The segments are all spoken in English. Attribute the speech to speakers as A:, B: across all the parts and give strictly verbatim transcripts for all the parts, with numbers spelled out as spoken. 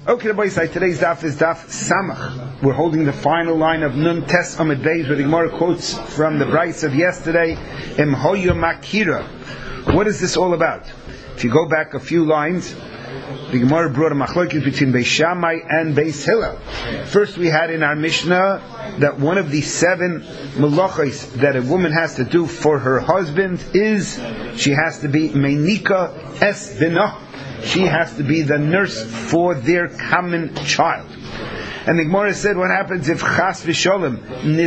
A: Okay, boys, today's daf is daf Samach. We're holding the final line of Nun Tes Amud Beis, where the Gemara quotes from the Bryce of yesterday, Em Hoya Makira. What is this all about? If you go back a few lines, the Gemara brought a machlokes between Beis Shammai and Beis Hillel. First, we had in our Mishnah that one of the seven melachos that a woman has to do for her husband is she has to be Meinika Es Binah. She has to be the nurse for their common child. And the Gemara said, what happens if Chas v'Sholem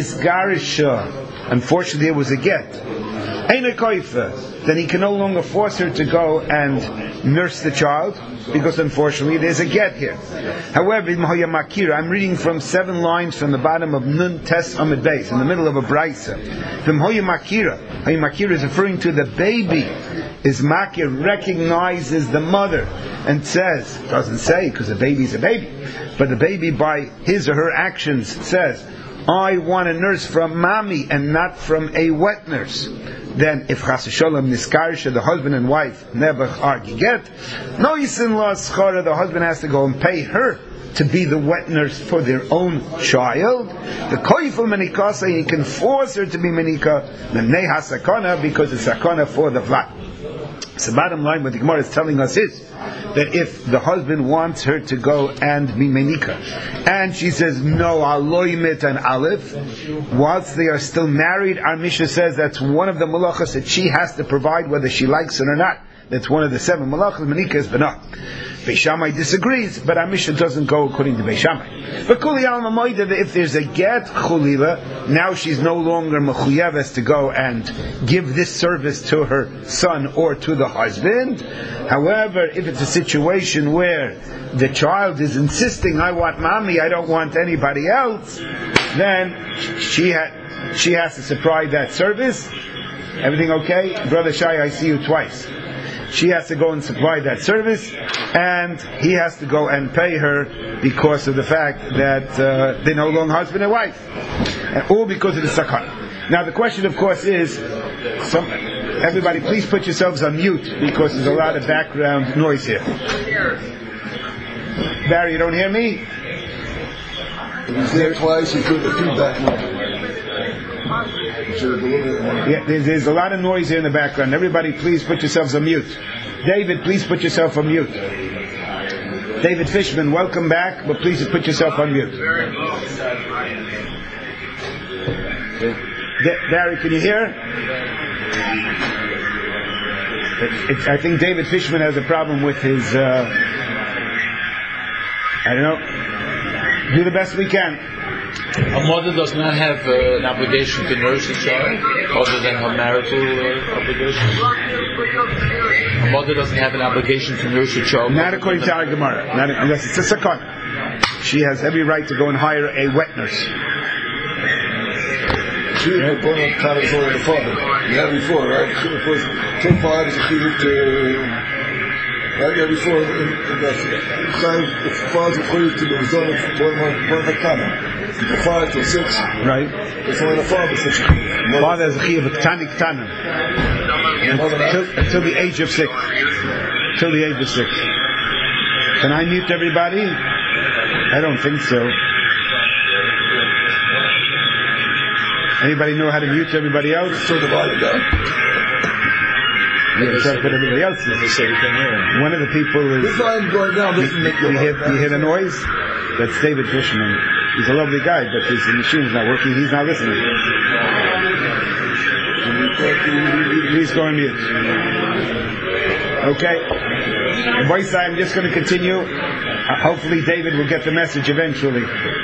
A: Nizgarisha? Unfortunately, it was a get. Eina koifa. Then he can no longer force her to go and nurse the child, because unfortunately there's a get here. However, in Hoya Makira, I'm reading from seven lines from the bottom of Nun Tes Amud Beis, in the middle of a brayso. From Hoya Makira, Hoya Makira is referring to the baby. Is Makir recognizes the mother and says, doesn't say because the baby's a baby, but the baby by his or her actions says, I want a nurse from mommy and not from a wet nurse. Then if Chas v'Sholem Niskarisha, the husband and wife never argue get, no yisin la schara, the husband has to go and pay her to be the wet nurse for their own child. The koifel menikasa, he can force her to be menika, the neha sakana, because it's sakana for the vlad. So bottom line, what the Gemara is telling us is that if the husband wants her to go and be menika, and she says no, aloymit and aleph, whilst they are still married, our Mishnah says that's one of the malachas that she has to provide, whether she likes it or not. That's one of the seven malachas. Menika is benah. Beis Shammai disagrees, but our Mishnah doesn't go according to Beis Shammai. But kuli alma moida, if there's a get chulila, now she's no longer mechuyeves to go and give this service to her son or to the husband. However, if it's a situation where the child is insisting, I want mommy, I don't want anybody else, then she ha- she has to supply that service. Everything okay? Brother Shai, I see you twice. She has to go and supply that service, and he has to go and pay her because of the fact that uh, they're no longer husband and wife, and all because of the sakana. Now the question, of course, is, some, everybody please put yourselves on mute because there's a lot of background noise here. Barry, you don't hear me?
B: He's there twice, you put the feedback noise.
A: Yeah, there's, there's a lot of noise here in the background. Everybody please put yourselves on mute. David, please put yourself on mute. David Fishman, welcome back, but please put yourself on mute. D- Barry, can you hear? It, it, I think David Fishman has a problem with his, uh, I don't know. Do the best we can.
C: A mother does not have uh, an obligation to nurse a child other than her marital uh, obligation. A mother doesn't have an obligation to nurse a child.
A: Not according to our Gemara. Not unless it's a sakana. She has every right to go and hire a wet nurse.
B: She was born on Kala for the father. You had it before, right? She was two fathers a kid to. Right, yeah, before in the time, the father according to the zone of one Hakana. The five to six.
A: Right.
B: Before the father six.
A: Father is a chi of a ktani ktana. Until the age of six. Till the age of six. Can I mute everybody? I don't think so. Anybody know how to mute everybody else?
B: Turn the volume down.
A: Yeah, except for everybody else. One of the people is.
B: Going down,
A: you, you, hear, you hear the noise? That's David Fishman. He's a lovely guy, but his machine's not working. He's not listening. Please go on mute. Okay. Voice, I'm just going to continue. Uh, hopefully, David will get the message eventually.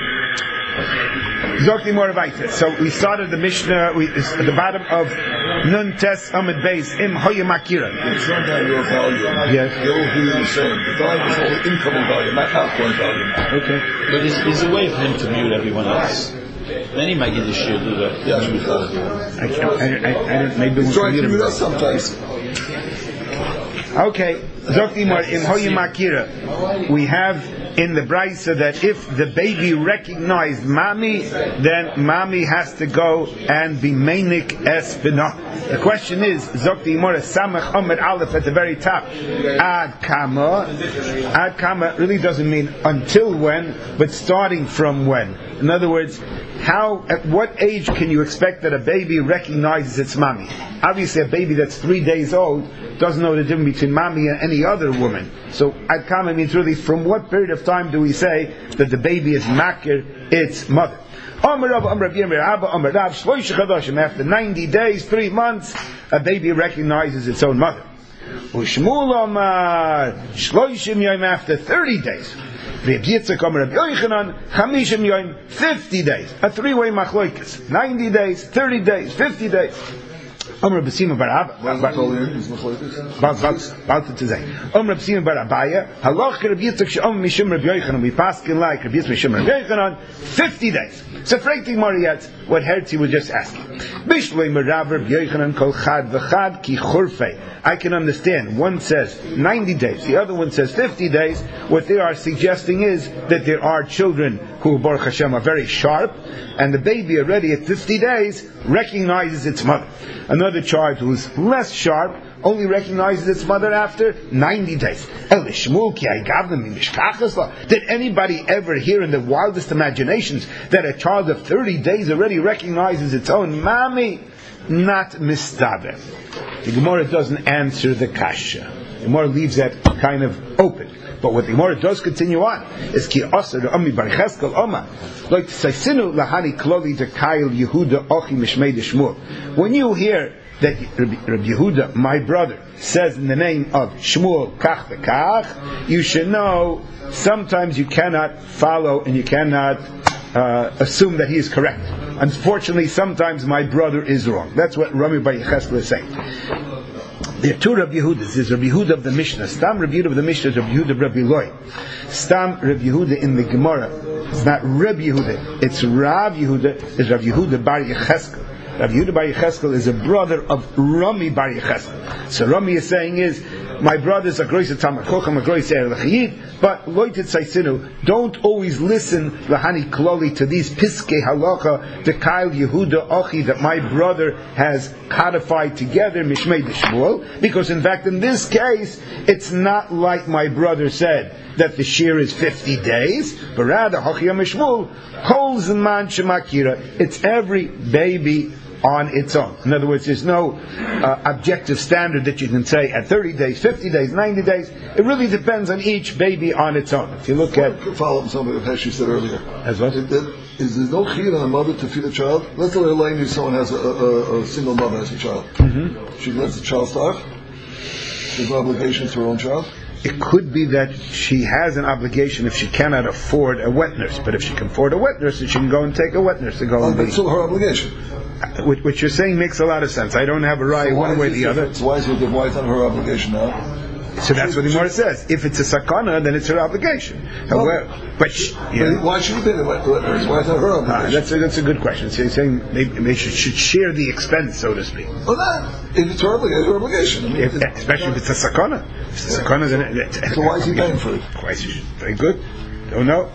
A: So we started the Mishnah we, at the bottom of Nun Tes Amud Beis Im Hoya Makira.
B: Turn down your volume.
A: Yes.
B: You'll hear the same. The volume is only incoming volume, not outgoing volume.
A: Okay.
C: But there's, there's a way for him to mute everyone else. Then he might get his share do that.
B: Yes, we thought.
A: I can't. I, I, I don't. Maybe we'll
B: try to
A: mute
B: do
A: him.
B: that sometimes.
A: Okay. We have in the Brisa that if the baby recognized Mami, then Mami has to go and be Meinik es Bina. The question is, Zokti Imora Samach Omer Aleph at the very top. Ad Kama. Ad Kama really doesn't mean until when, but starting from when. In other words, how, at what age can you expect that a baby recognizes its Mami? Obviously a baby that's three days old doesn't know the difference between Mami and any other woman. So Ad Kama means really from what period of time do we say that the baby is makir its mother? After ninety days, three months, a baby recognizes its own mother. After thirty days. fifty days. A three-way machloikis. ninety days, thirty days, fifty days. Omer B'Sima Bar Abba. About to say. Omer B'Sima Bar Abaya. Halach Reb Yitzchak She'om Mishum Reb Yochanan. We paskin like Reb Yitzchak Mishum Reb Yochanan. Fifty days. So freighting Marietz, what Hertzi was just asking. Bishloi Merav Reb Yochanan Kol Chad V'Chad Ki Churfei. I can understand. One says ninety days. The other one says fifty days. What they are suggesting is that there are children who, Baruch Hashem, are very sharp, and the baby already at fifty days recognizes its mother. Another child who is less sharp only recognizes its mother after ninety days. Did anybody ever hear in the wildest imaginations that a child of thirty days already recognizes its own Mami? Not mistaber. The Gemara doesn't answer the kasha. The Gemara leaves that kind of open. But what the Gemara does continue on is ki asar Ami bar Cheskel Oma like Saisinu lahani kloli dekayil Yehuda ochi mishmei Shmuel. When you hear that Rabbi Yehuda, my brother, says in the name of Shmuel kach v'kach, you should know sometimes you cannot follow and you cannot uh, assume that he is correct. Unfortunately, sometimes my brother is wrong. That's what Rami bar Cheskel is saying. There are two Rabbi Yehudas. There's Rabbi Yehuda of the Mishnah. Stam Rabbi Yehuda of the Mishnah is Rabbi Yehuda of Rabbi Loi. Stam Rabbi Yehuda in the Gemara. It's not Rabbi Yehuda. It's Rav Yehuda. It's Rabbi Yehuda bar Yecheskel. Rabbi Yehuda bar Yecheskel is a brother of Rami bar Yecheskel. So Rami is saying is, my brothers are grois Talmud Chacham, a grois Eir L'Chayid, but loitet Saisinu, don't always listen lahani kloli to these piskei halacha, the Kail Yehuda Ochi that my brother has codified together, Mishmei Shmuel, because in fact in this case it's not like my brother said that the shear is fifty days, but rather Hochi Mishmuel Kol Zman Shemakira. It's every baby on its own. In other words, there's no uh, objective standard that you can say at thirty days, fifty days, ninety days. It really depends on each baby on its own. If you look at...
B: Follow up something that she said earlier.
A: As what?
B: Is there, is there no chiyuv on a mother to feed a child? Let's say Elaine, someone has a, a, a single mother as a child. Mm-hmm. She lets the child starve. There's no obligation to her own child.
A: It could be that she has an obligation if she cannot afford a wet nurse. But if she can afford a wet nurse, then she can go and take a wet nurse to go
B: oh,
A: and be...
B: That's still her obligation.
A: What, what you're saying makes a lot of sense. I don't have a right so one way or the other.
B: So why is it why is not her obligation now?
A: So that's what the Gemara says. If it's a sakana, then it's her obligation.
B: Well,
A: However, but, she, yeah.
B: but why should she pay the wet nurse? Why is that her obligation?
A: Ah, that's a, that's a good question. So you're saying they, they should, should share the expense, so to speak.
B: Well, that if it's her obligation, it's her obligation. I mean,
A: if, especially if it's a sakana. If it's a sakana, then it, it,
B: so why is he paying for it?
A: Quite very good. Don't know.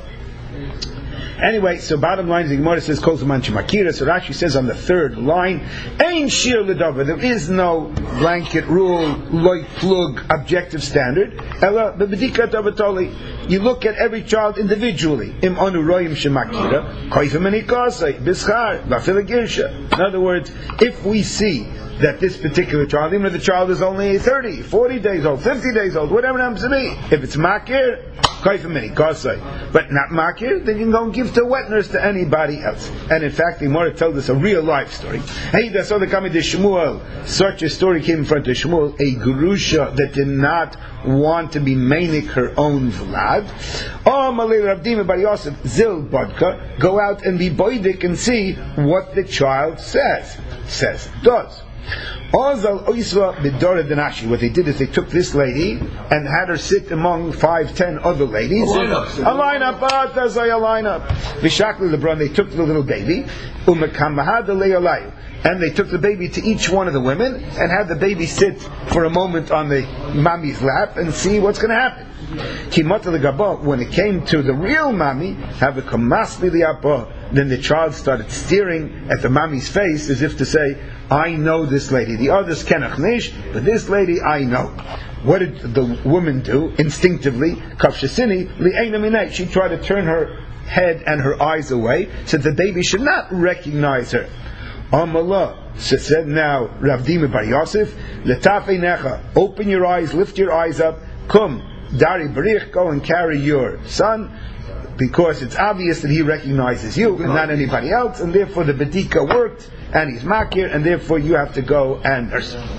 A: Anyway, so bottom line, the Gemara says, Kol Zman Shemakira. So Rashi says on the third line, Ein Shir L'Dover. There is no blanket rule, loy plug, objective standard. Ela B'Bedika Dovatoli. You look at every child individually. Im Anu Royim Shemakira, Koifim Enikasei, Bischar, Lafila Girsha. In other words, if we see that this particular child, even if the child is only thirty, forty days old, fifty days old, whatever it happens to be, if it's makir, kaifim mini kasai, but not makir, then you can go and give to a wet nurse to anybody else. And in fact, the Gemara tells us a real life story. Hey, that's all the coming to Shmuel. Such a story came in front of Shmuel, a grusha that did not want to be mainik her own vlad. Oh, Malay Rabdima Bar Yosef, Zil Bodka, go out and be boidik and see what the child says. Says, does. What they did is they took this lady and had her sit among five, ten other ladies. A lineup. A lineup. A lineup. Vishakli Lebron, they took the little baby. and they took the baby to each one of the women and had the baby sit for a moment on the mommy's lap and see what's going to happen. When it came to the real mommy, then the child started staring at the mommy's face as if to say, I know this lady. The others kenach nish, but this lady I know. What did the woman do instinctively? She tried to turn her head and her eyes away so the baby should not recognize her. Amallah. So said now Rav Dima Bar Yosef, Letafei necha, open your eyes, lift your eyes up, come, Dari Barich, go and carry your son, because it's obvious that he recognizes you and not anybody else, and therefore the bedika worked, and he's makir, and therefore you have to go and nurse him.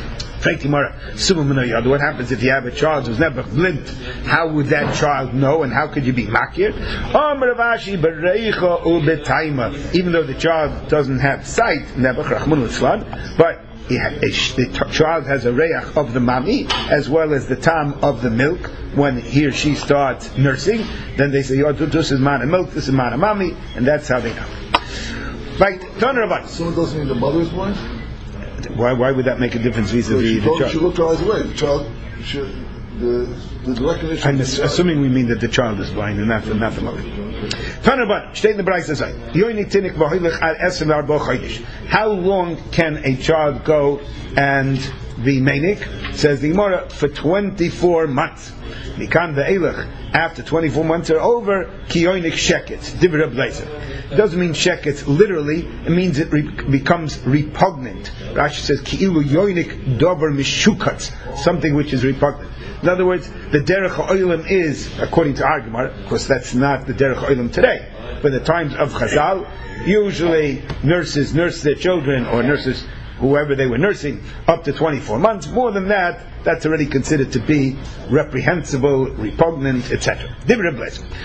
A: What happens if you have a child who's never blind? How would that child know, and how could you be makir? Even though the child doesn't have sight, but the child has a reach of the mami as well as the tam of the milk when he or she starts nursing, then they say, oh, this is man of milk, this is man of mami, and that's how they know. Right, turn about.
B: So it doesn't mean the mother is blind?
A: Why, why would that make a difference vis-a-vis the child?
B: She looked her eyes away. The child, she, the, the recognition. I'm
A: ass- assuming we mean that the child is blind and not the, not the mother. How long can a child go and be menik? Says the Gemara, for twenty-four months. After twenty-four months are over, kiyonik sheket. It doesn't mean sheket literally, it means it re- becomes repugnant. Rashi says, ki'ilu yoinik dover mishukatz, something which is repugnant. In other words, the derech ha'olam is, according to our Gemara, of course that's not the derech ha'olam today, but in the times of Chazal, usually nurses nurse their children, or nurses whoever they were nursing, up to twenty-four months. More than that, that's already considered to be reprehensible, repugnant, et cetera. I don't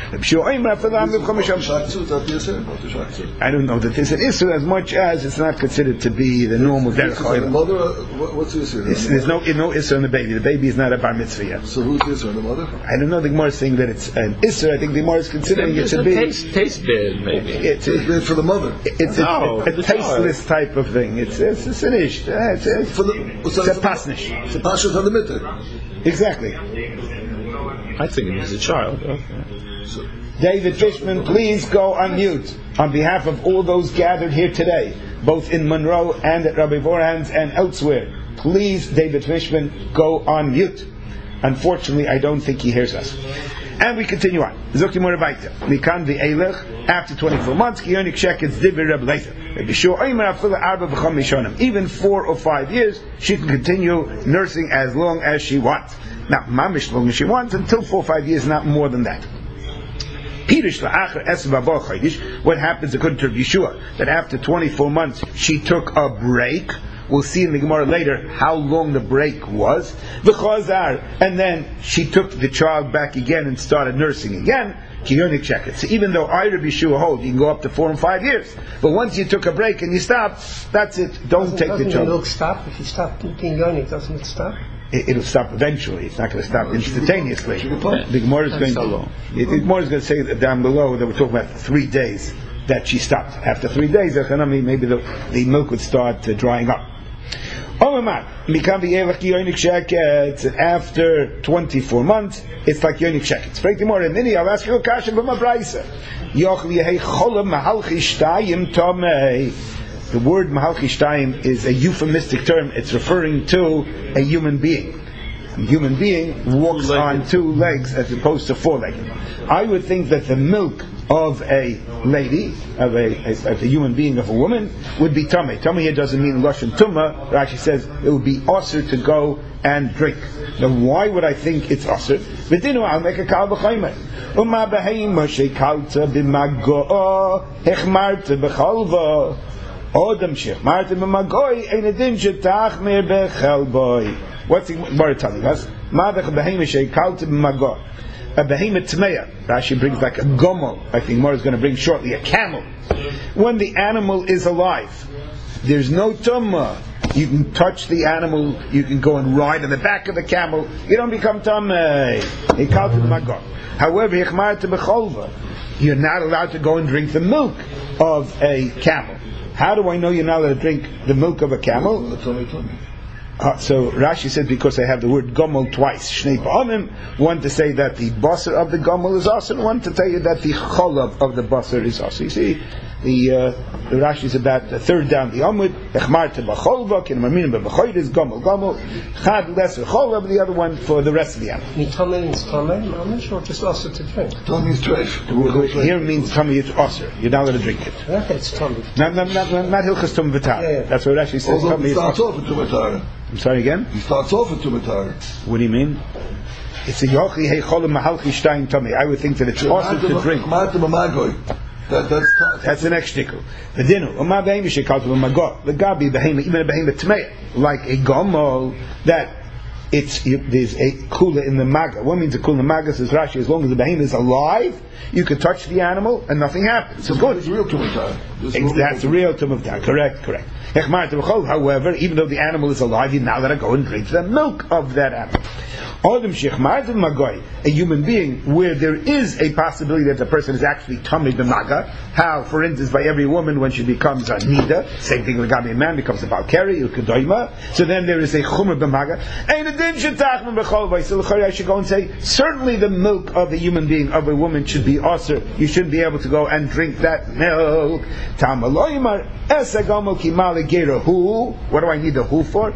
A: know that there's an issur as much as it's not considered to be the normal derech ha'olam.
B: What's the issur?
A: There's no, no issur on the baby. The baby is not a bar mitzvah yet.
B: So who's the issur on the mother?
A: I don't know. The Gemara is saying that it's an issur. I think the Gemara is considering it to be.
C: Taste, taste bad, maybe.
A: It's
B: Taste bad for the mother.
A: It's a,
C: no,
A: a, a tasteless type of thing. It's it's, it's an ish. It's, it's,
B: for the,
A: it's a pasnish.
B: It's a pasnish on the mitter.
A: Exactly.
C: I think it was a child. Okay.
B: So,
A: David Fishman, please go on mute on behalf of all those gathered here today, both in Monroe and at Rabbi Vorhan's and elsewhere. Please, David Fishman, go on mute. Unfortunately, I don't think he hears us. And we continue on. After twenty-four months, even four or five years, she can continue nursing as long as she wants. Now, mamish as long as she wants, until four or five years, not more than that. What happens according to Yeshua, that after twenty-four months, she took a break. We'll see in the Gemara later how long the break was. And then she took the child back again and started nursing again. So even though I, Rabbi Yeshua, hold, you can go up to four and five years. But once you took a break and you stopped, that's it. Don't
D: doesn't,
A: take
D: doesn't
A: the child.
D: Doesn't the milk stop? If you stop taking yonik, doesn't it stop?
A: It, it'll stop eventually. It's not going to stop instantaneously. The Gemara is going to, the Gemara is going to say that down below that we're talking about three days that she stopped. After three days, maybe the, the milk would start uh, drying up. After twenty-four months, it's like yonik shekets. Break the more mini. I'll ask you a question from a brayser. The word mahalchishtayim is a euphemistic term. It's referring to a human being. A human being walks on two legs as opposed to four legs. I would think that the milk of a lady, of a, a, of a human being, of a woman, would be tummy. Tummy here doesn't mean lashon tumma. Rashi says it would be osir to go and drink. Now, why would I think it's osir? V'dinu, I'll make a kal b'chaymer. Uma b'heima shekalta b'magoa hechmarta b'chalva. Odam shechmarta b'magoy ein adin shetachmer b'chalboy. What's the Gemara telling us? Madach b'heima shekalta b'magoa. A behemoth tmeya. Rashi brings like a gomel. I think Gemara is going to bring shortly a camel. When the animal is alive, there's no tumma. You can touch the animal. You can go and ride on the back of the camel. You don't become tumma. However, you're not allowed to go and drink the milk of a camel. How do I know you're not allowed to drink the milk of a camel? Uh, so Rashi said because I have the word gomel twice. Shnei ba'amim. One to say that the basar of the gomel is also, and one to tell you that the cholav of the basar is also. You see, the, uh, the Rashi is about the third down the amud. Echmarte b'cholva, kin marminim b'b'choyd is gomel gomel. Chad lesser cholav, the other one for the rest of the animal.
D: Mitame means tame, mamish, or just also to drink?
B: Tame is trash.
A: Here means tummy it's osir. You're not allowed to drink it.
D: Okay, it's tame.
A: Not not not not hilchas tum v'tar.
D: Yeah, yeah.
A: That's what Rashi says.
B: Although
A: Tummy
B: it
A: is
B: starts
A: osir.
B: off at Tumatar.
A: I'm sorry again.
B: He starts off at Tumatar.
A: What do you mean? It's a yochi hey cholim mahalchi shtayim tummy. I would think that it's osir to drink.
B: That, that's
A: That's the next shtickle. The dinu, uma behem shekal to magor. The gabi behem even a behem tmeya, like a gomol that it's there's a kula in the maga. What means a kula in the maga? Says Rashi, as long as the behem is alive, you can touch the animal and nothing happens. So good.
B: It's real tumatar.
A: That's the real tumatar. Correct, correct. However, even though the animal is alive, you now gotta go and drink the milk of that animal. A human being where there is a possibility that the person is actually tummy b'maga. How, for instance, by every woman when she becomes a nida, same thing with a man becomes a balkari, ukadoima. So then there is a chumra b'maga. So I should go and say, certainly the milk of a human being, of a woman, should be usher. You shouldn't be able to go and drink that milk. What do I need the who for?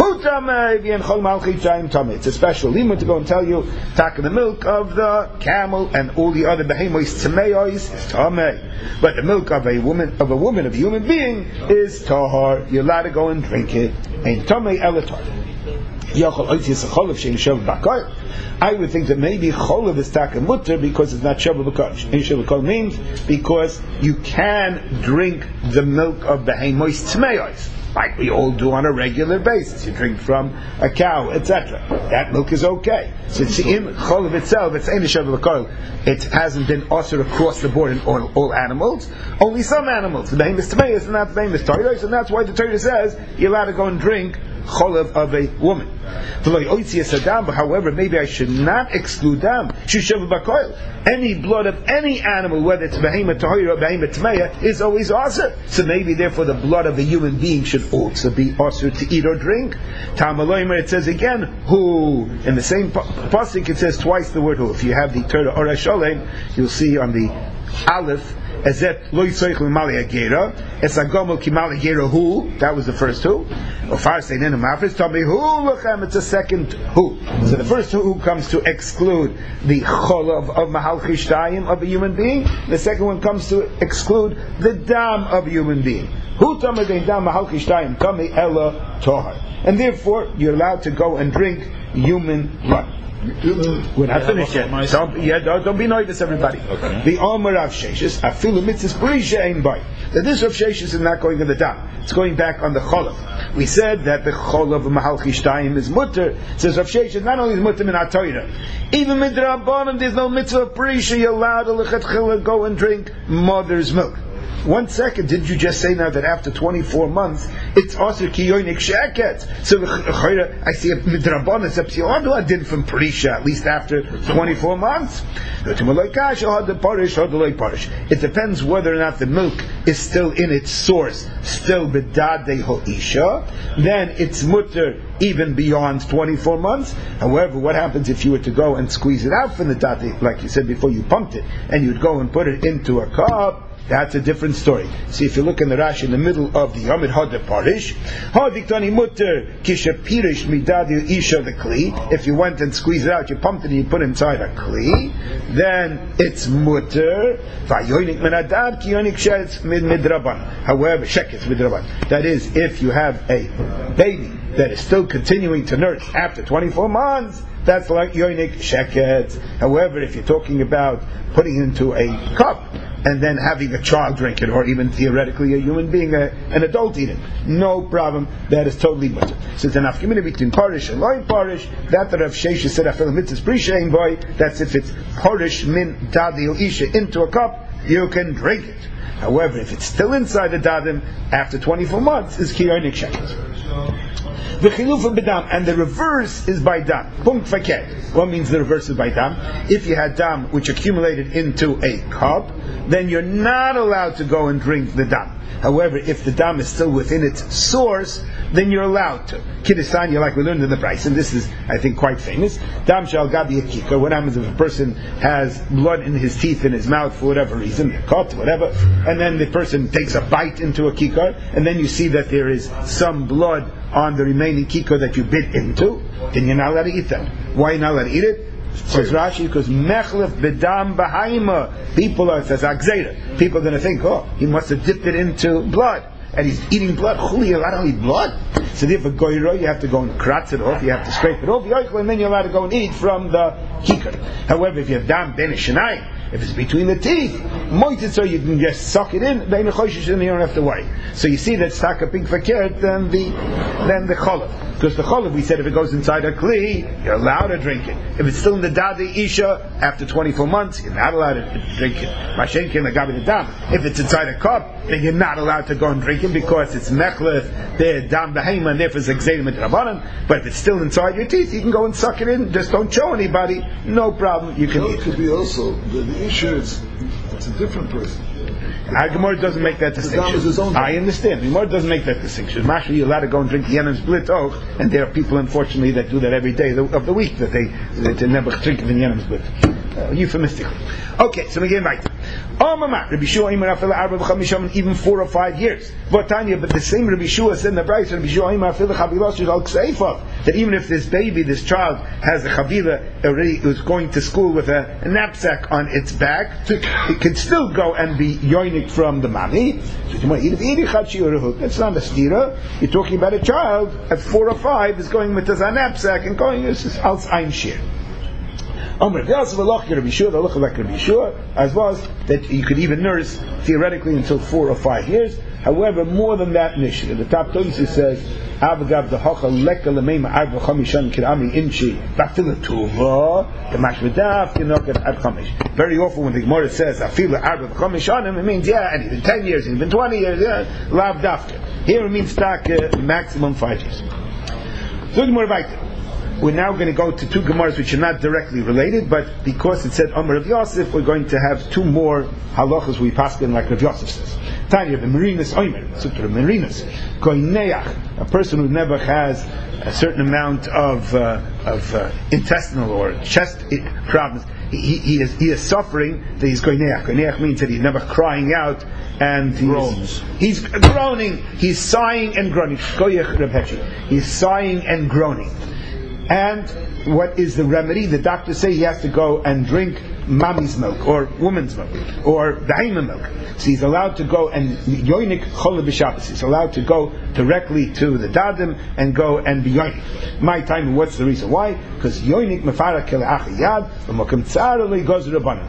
A: It's a special limit to go and tell you tak the milk of the camel and all the other behemoths tameos is tameh, but the milk of a woman of a woman of a human being is tahar. You're allowed to go and drink it. Ain't tameh elatar. I would think that maybe cholav is taka mutter because it's not shavu b'kodesh. And shavu b'kodesh means because you can drink the milk of behemoths tameos, like we all do on a regular basis. You drink from a cow, et cetera. That milk is okay. So it's in cholav itself, it's ain't a shavu b'kodesh. It hasn't been ushered across the board in all, all animals. Only some animals. The behemoths tameos and not the behemoths toiros, and that's why the Torah says you're allowed to go and drink cholav of a woman. However, maybe I should not exclude dam. Any blood of any animal, whether it's behemoth tahira or behemoth tmeya, is always asur. So maybe, therefore, the blood of a human being should also be asur to eat or drink. Tamaloimer, it says again, who. In the same pasuk, it says twice the word who. If you have the Torah Orah Sholem, you'll see on the Aleph, Ezet lo yitzayich l'mali agera. Es agomel kimali agera hu. That was the first who. Ofar seinen amafris tami hu lechem. It's a second who. So the first who comes to exclude the cholav of mahal chishtayim of a human being. The second one comes to exclude the dam of a human being. Hu tami dein dam mahal chishtayim tami ella tohar. And therefore you're allowed to go and drink human blood. We're not finished yet. Don't, yeah, don't, don't be nervous, everybody. Okay. The Omer of Sheshes, afilu mitzvahs b'risha ein bay. That this of Sheshes is not going on the dam. It's going back on the cholav. We said that the cholav of mahal chishtayim is mutter. It says of Sheshes not only is mutter min ha'torah, even midrabanan there's no mitzvah of b'risha. You're allowed to lechatchila go and drink mother's milk. One second, did you just say now that after twenty-four months it's also kiyonik sheket? So I see a midrabon is a did from Parisha at least after twenty-four months. It depends whether or not the milk is still in its source, still b'dadei ho'isha. Then it's mutter even beyond twenty-four months. However, what happens if you were to go and squeeze it out from the dati, like you said before, you pumped it, and you'd go and put it into a cup? That's a different story. See, if you look in the Rashi in the middle of the Yomid Hada Parish, Hadiktani Mutter Kisha Pirish Midadi Isha the Kli. If you went and squeezed it out, you pumped it and you put it inside a Kli, then it's Mutter. Vayonik Menadad Kiyonik Shetz Midraban. However, Sheketz Midraban. That is, if you have a baby that is still continuing to nurse after twenty-four months, that's like Yonik Sheket. However, if you're talking about putting it into a cup and then having a child drink it, or even theoretically a human being, a, an adult eat it, no problem. That is totally mutter. So it's an afkimina between parish and loy parish. That that Rav Sheshes said after the mitzvahs b'risha ein boy. That's if it's parish min dadil isha into a cup. you can drink it. However, if it's still inside the dadim after twenty-four months, is kiyonik shekels. The chilufa b'dam, and the reverse is by dam. Punkt fakir. What means the reverse is by dam? If you had dam which accumulated into a cup, then you're not allowed to go and drink the dam. However, if the dam is still within its source, then you're allowed to. Kiddustan, like we learned in the price, and this is, I think, quite famous. Dam shal gabi akika. What happens if a person has blood in his teeth, in his mouth, for whatever reason, cut, whatever, and then the person takes a bite into a kikar, and then you see that there is some blood on the remaining kikar that you bit into, then you're not allowed to eat that. Why are you not allowed to eat it? Says Rashi, because mechlef bedam b'haima. People are, it says agzera. People are going to think, oh, he must have dipped it into blood, and he's eating blood. Chuli, you're allowed to eat blood? So therefore, goyro, you have to go and kratz it off, you have to scrape it off, and then you're allowed to go and eat from the kikar. However, if you have dam ben shenai, if it's between the teeth, moited, so you can just suck it in, then you don't have to worry. So you see that's taka big fakir than the than the cholav. Because the cholav, we said, if it goes inside a kli, you're allowed to drink it. If it's still in the dadi isha after twenty-four months, you're not allowed to drink it. Mashenkin lagabi the dam. If it's inside a cup, then you're not allowed to go and drink it because it's mechleth, the dam behema, and therefore it's exedim et rabbanan. But if it's still inside your teeth, you can go and suck it in. Just don't show anybody. No problem. You can
B: no,
A: eat
B: it. Could be also the, the issue is it's a different person.
A: Our Gemara doesn't make that distinction. I understand. The Gemara doesn't make that distinction. Mashra, you're allowed to go and drink Yenim Split Oak, and there are people, unfortunately, that do that every day of the week, that they, that they never drink the Yenim Split. Uh, euphemistically. Okay, so we get right. Even four or five years. But Tanya, but the same Rabbi Shua said in the Bryce, that even if this baby, this child, has a chavila already, is going to school with a, a knapsack on its back, it can still go and be yoinik from the mommy. That's not a stira. You're talking about a child at four or five is going with his knapsack and going, this is als ein shir. As was that you could even nurse theoretically until four or five years. However, more than that, Mishnah, the top Tosi says, "Avagav the hocha leka lemeima arba chamishan kirami inchi bafila tuva the mashmedaf kinoket ad chamish." Very often, when the Gemara says "afila arba chamishanim," it means yeah, and even ten years, even twenty years, yeah, lav dafka. Here it means tak uh, maximum five years. So the Gemara weiter. We're now going to go to two Gemaras which are not directly related, but because it said Amar Rav Yosef, we're going to have two more halachas we pass in like Rav Yosef says. Tanya, the Marinus Omer, Sutra Marinus, Koineach, a person who never has a certain amount of uh, of uh, intestinal or chest problems, he, he is he is suffering that he's Koineach. Koineach means that he's never crying out and he's, he's groaning, he's sighing and groaning. He's sighing and groaning. And what is the remedy? The doctors say he has to go and drink mommy's milk or woman's milk or daima milk. So he's allowed to go and yoinik chol b'Shabbos. He's allowed to go directly to the dadim and go and be yoinik. My time. What's the reason? Why? Because yoinik mefarak kelach yad v'mokem tzar li goz rabbanan.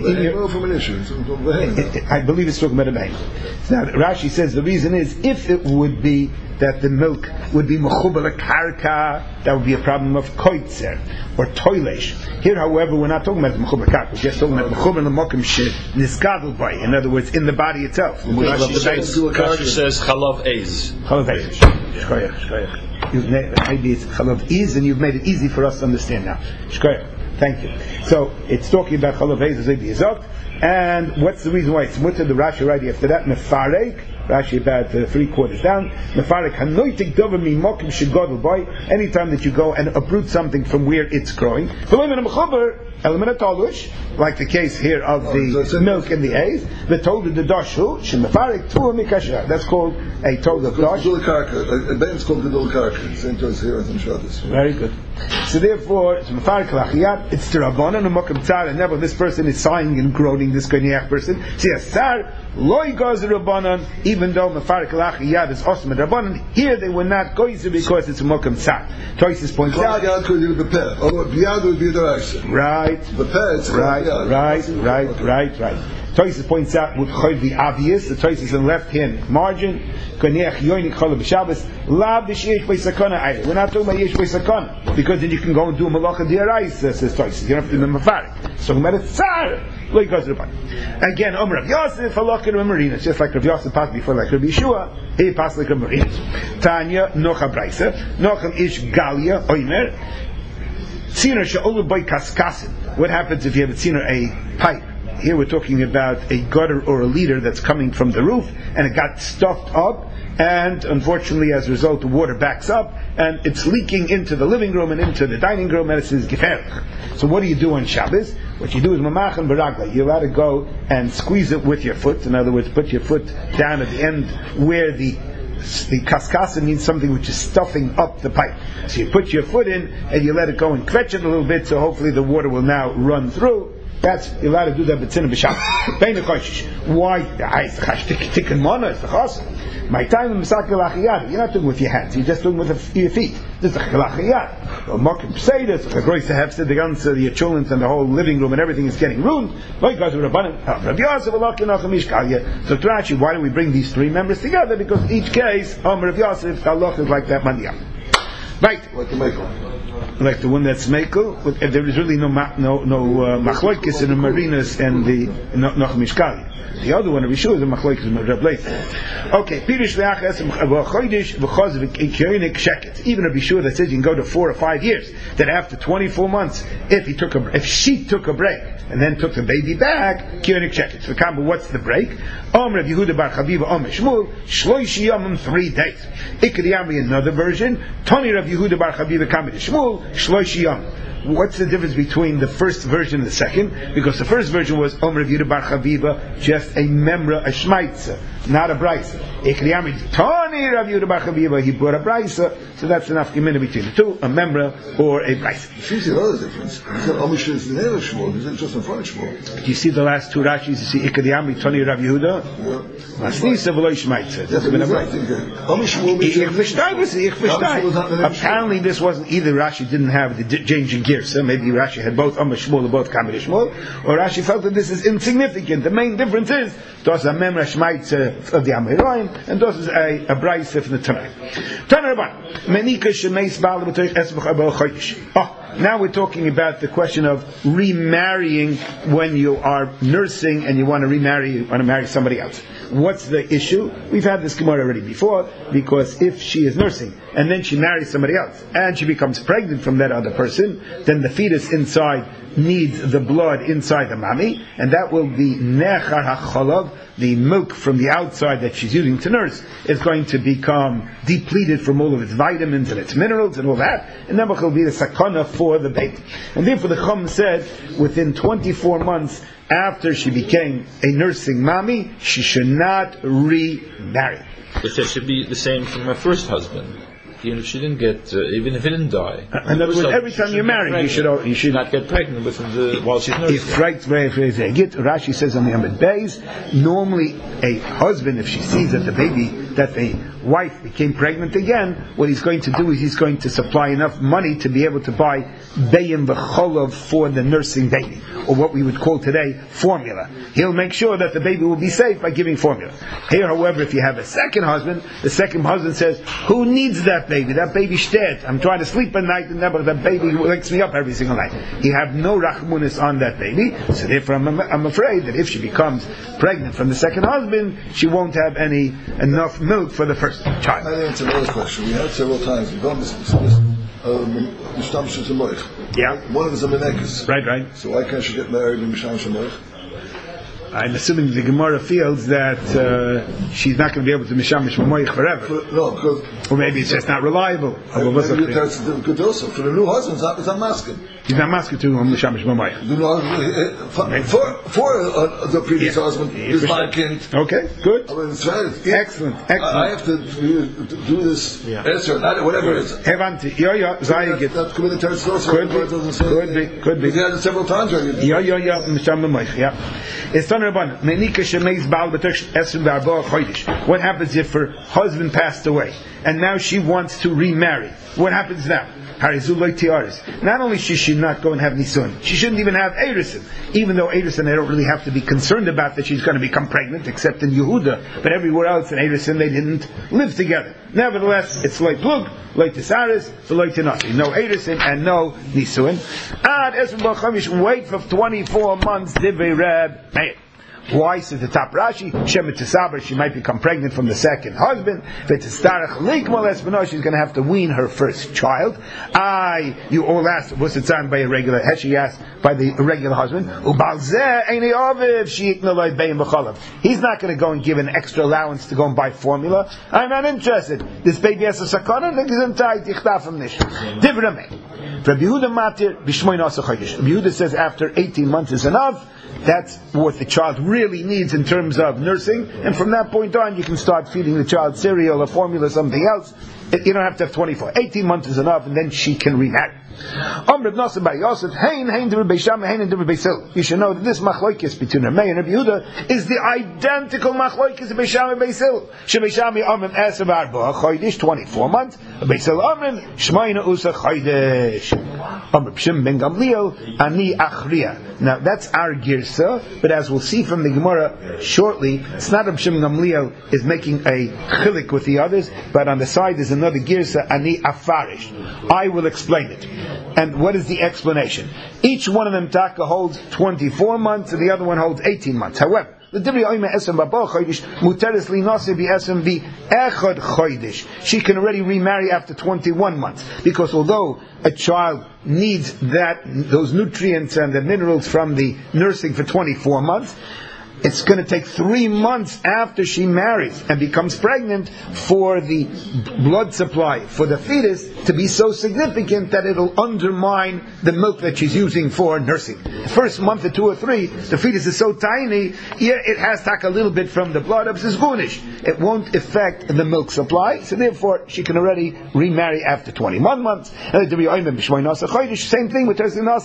A: I believe it's talking about a behemoth. Now Rashi says the reason is if it would be that the milk would be mechubal karka, that would be a problem of koitzer or toilesh. Here, however, we're not talking about mechubal karka. We're just talking about mechubal l'mokim she nisgadol by. In other words, in the body itself.
C: Rashi says, Rashi says chalav eiz.
A: Chalav eiz. Shkoyach, shkoyach. Maybe it's chalav eiz, and you've made it easy for us to understand now. Shkoyach. Thank you. So it's talking about chalav eiz as Yizot. And what's the reason why it's mutter? The Rashi right after that, mefarek. Rashi about uh, three quarters down. Mefarek hanoitik dover mimokim shegodol boy. Anytime that you go and uproot something from where it's growing, like the case here of the milk and the eggs, the told of the dashu shemefarek tuah mikashra. That's called a told of dash.
B: It's called gedol karka. Same to us here as in Shabbos.
A: Very good. So therefore, it's mefarek lachiyat. It's terabanan and mokim tzar. And never this person is sighing and groaning. This koiniach person. See a sar loy goz rabbanan. Even though mefarek lachiyat is awesome at rabbanan, here they were not goizer because it's a mokim tzar. Toises points out. Right. Right, right, right, right, right. Tosfos points out with Chayv the obvious. The Tosfos in the left-hand margin. We're not talking about yesh b'sakana because then you can go and do a malacha d'oraisa, says Tosfos. You don't have to do mefarik. So about a tsar. Again, Omer Rav Yosef, halacha Rav Marinas, just like Rav Yosef passed before, like Rav Yeshua, he passed like Rav Marinas. Tanya Nocha Braisa, Nocham Ish Galia Oimer, Tziner she'olu by kaskasin. What happens if you have a tziner, a pipe? Here we're talking about a gutter or a leader that's coming from the roof, and it got stuffed up, and unfortunately, as a result, the water backs up, and it's leaking into the living room and into the dining room, and it says geferch. So what do you do on Shabbos? What you do is mamachan baragla. You're allowed to go and squeeze it with your foot. In other words, put your foot down at the end where the the kaskasa means something which is stuffing up the pipe. So you put your foot in and you let it go and quetch it a little bit, so hopefully the water will now run through. That's, you're allowed to do that b'tzina b'shabbat. Why? My time in Misakil Achiyad, you're not doing it with your hands, you're just doing it with your feet. This is a Chilachiyad. Or Mokim Pseidus, or Grois Hefsid, the guns, the children, and the whole living room and everything is getting ruined. So to Rashi, why do we bring these three members together? Because each case, Omer Rav Yosef, Halach is like that mandiyah. Right.
B: Like the Mekel.
A: Like the one that's Mekel. There is really no no no uh, machloikis in the marinas and the Noch Mishkali. The other one, Rabbi Shua, is a machloikis in Reb Leif. Okay, Pirish le'achas v'chodesh v'choz v'kyonik sheket. Even Rabbi Shua that says you can go to four or five years. That after twenty-four months, if he took a, if she took a break and then took the baby back, kyonik sheket. So, Kamba, what's the break? Om Rav Yehuda bar Chaviva Om Shmuel shloish yomim, three days. Ikadiyami, another version. Tony Rav Yehuda bar Chaviva Kamid Shmuel shloish yomim. What's the difference between the first version and the second? Because the first version was Om Rav Yehuda bar Chaviva, just a memra, a shmaitza, not a brisa. Ikadiyami Tony Rav Yehuda bar Chaviva, he brought a brisa, so that's enough gemina between the two, a memra or a brisa.
B: It seems another difference. He said Amish is the name of Shmuel, he said just in front of Shmuel.
A: Do you see the last two Rashis? You see Ikadiyami Tony Rav Yehuda? Masnisa v'lo shmaitza. That's been a brisa. Apparently this wasn't either Rashi didn't have the change in gear, so maybe Rashi had both Amma Shmuel or both Kamid Shmuel, or Rashi felt that this is insignificant. The main difference is das a memra shmaitza of the Amiroim, and das is a, a brisa from the Tanakh. Tanakh Rabban Menika shemeis bal b'toich esbach abel chodesh. Oh, now we're talking about the question of remarrying when you are nursing and you want to remarry, you want to marry somebody else. What's the issue? We've had this Gemara already before, because if she is nursing and then she marries somebody else and she becomes pregnant from that other person, then the fetus inside needs the blood inside the mommy, and that will be nechar hachalav, the milk from the outside that she's using to nurse, is going to become depleted from all of its vitamins and its minerals and all that, and then will be the sakana for the baby. And therefore the Chum said, within twenty-four months after she became a nursing mommy, she should not remarry.
C: But that should be the same from her first husband. Even if she didn't get, uh, even if he didn't die.
A: In other words, every time you're married, you should you should
C: not get pregnant with the, while she's nursing.
A: If right, Rashi says on the Amid Beis, normally a husband, if she sees that the baby, that the wife became pregnant again, what he's going to do is he's going to supply enough money to be able to buy bayim v'cholav for the nursing baby, or what we would call today formula. He'll make sure that the baby will be safe by giving formula. Here, however, if you have a second husband, the second husband says, "Who needs that baby? That baby's dead. I'm trying to sleep at night, and that baby wakes me up every single night." You have no rachmunis on that baby, so therefore I'm, I'm afraid that if she becomes pregnant from the second husband, she won't have any enough milk for the first child.
B: I answered another question. We had several times. We've done this. this um,
A: yeah.
B: One of them is a menekas.
A: Right, right.
B: So why can't she get married in Misham Shemoich?
A: I'm assuming the Gemara feels that uh, she's not going to be able to mishamish mamoich forever.
B: For, no, because
A: or maybe it's just not reliable.
B: Maybe, maybe that's good also. For the new husband, it's not masking.
A: He's not masking to mishamish mamoich.
B: For for uh, the previous yeah. husband, is my kind.
A: Okay, good.
B: I mean, it's right.
A: Excellent, excellent.
B: I, I have to do, do this yeah. answer, not whatever it is.
A: Hevanti, yeah, yeah, Zayigit.
B: That could be the text also.
A: Could be, could be, could be.
B: We had it several times already.
A: Yeah, yeah, yeah, misham mamoich. Yeah. What happens if her husband passed away and now she wants to remarry? What happens now? Not only should she not go and have nisun, she shouldn't even have erisin. Even though erisin, they don't really have to be concerned about that she's going to become pregnant, except in Yehuda. But everywhere else in erisin, they didn't live together. Nevertheless, it's like plug, like tisaris, so like tinasi. No erisin and no nisun. Ad esrim b'chamish, wait for twenty-four months. Divrei Reb Meir. Why? Says the top Rashi, Shemet Tisaber, she might become pregnant from the second husband. V'tistarach likmal esbeno, she's going to have to wean her first child. I, you all asked, was it signed by a regular? She asked by the regular husband. Ubalzeh eini aviv sheiknaloi bein b'cholav. He's not going to go and give an extra allowance to go and buy formula. I'm not interested. This baby has a sakana. Nigzimtai tichtafim nish. Divrei Meir. Rabbi Yehuda matir b'shmoin asa chodesh. Rabbi Yehuda says after eighteen months is enough. That's what the child really needs in terms of nursing, and from that point on you can start feeding the child cereal or formula, something else. You don't have to have twenty-four. eighteen months is enough, and then she can remarry. You should know that this machlokes between Rabbi Meir and Rabbi Yehuda is the identical machlokes of Beis Shammai and Beis Hillel. Beis Shammai amrim eser v'arba chodesh, twenty-four months. Beis Hillel amrim shmayna usa chodesh. Amr Shimon ben Gamliel ani achriya. Now that's our girsa, but as we'll see from the Gemara shortly, it's not Rabbi Shimon Gamliel is making a chilik with the others, but on the side is another girsa ani afarish. I will explain it. And what is the explanation? Each one of them taka holds twenty-four months, and the other one holds eighteen months. However, the Divrei Oime Esem Baba Chodesh Muteres Li Nase Bi Esem Bi Echad Chodesh. She can already remarry after twenty-one months, because although a child needs that those nutrients and the minerals from the nursing for twenty-four months, it's going to take three months after she marries and becomes pregnant for the blood supply for the fetus to be so significant that it'll undermine the milk that she's using for nursing. The first month or two or three, the fetus is so tiny, yeah, it has to take a little bit from the blood of Zizgunish. It won't affect the milk supply, so therefore she can already remarry after twenty-one months. Same thing with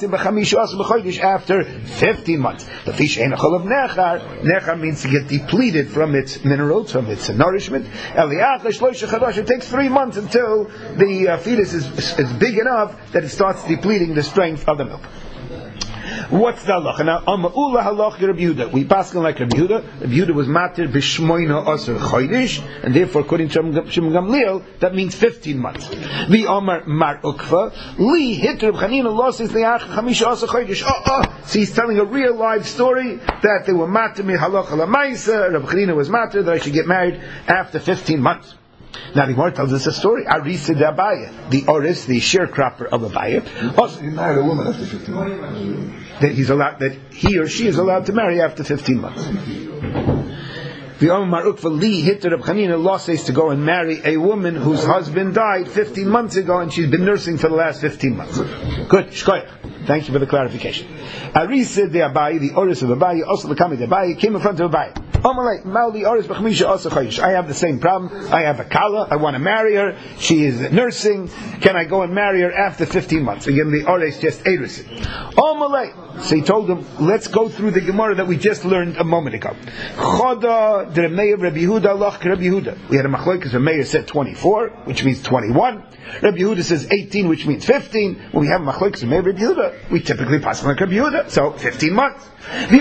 A: after fifteen months. Nechar means to get depleted from its minerals, from its nourishment. It takes three months until the uh, fetus is, is big enough that it starts depleting the strength of the milk. What's the halacha? Now, Ama'ula halacha Rabbi Yehuda. We pass on like Rabbi Yehuda. Rabbi Yehuda was matir b'shmoina aser chodesh, and therefore, according to Shimon Gamliel, that means fifteen months. Vi Amar Mar Ukva Li Hit Reb Chanina losses le'ach chamisha aser chodesh. Oh, oh! So he's telling a real live story that they were matir mi halacha la'maisa. Reb Chanina was matir that I should get married after fifteen months. Now the Gemara tells us a story. Arisa de Abaye, the oris, the sharecropper of Abaye, also
B: he married a woman after fifteen months.
A: That he's allowed, that he or she is allowed to marry after fifteen months. The Omar Ukva Li hit Reb Chanina law says to go and marry a woman whose husband died fifteen months ago and she's been nursing for the last fifteen months. Good, shkoyach. Thank you for the clarification. Arisa de Abaye, the oris of Abaye, also the Kami de Abaye, came in front of Abaye. I have the same problem. I have a kala. I want to marry her. She is nursing. Can I go and marry her after fifteen months? Again, the ores just erisin. So he told him, let's go through the Gemara that we just learned a moment ago. Choda de Meir Rabbi Yehuda loch Rabbi Yehuda. We had a machlokes. Rabbi Meir said twenty-four, which means twenty-one. Rabbi Yehuda says eighteen, which means fifteen. When we have machlokes of Meir Rabbi Yehuda, we typically pass like Rabbi Yehuda, so fifteen months. We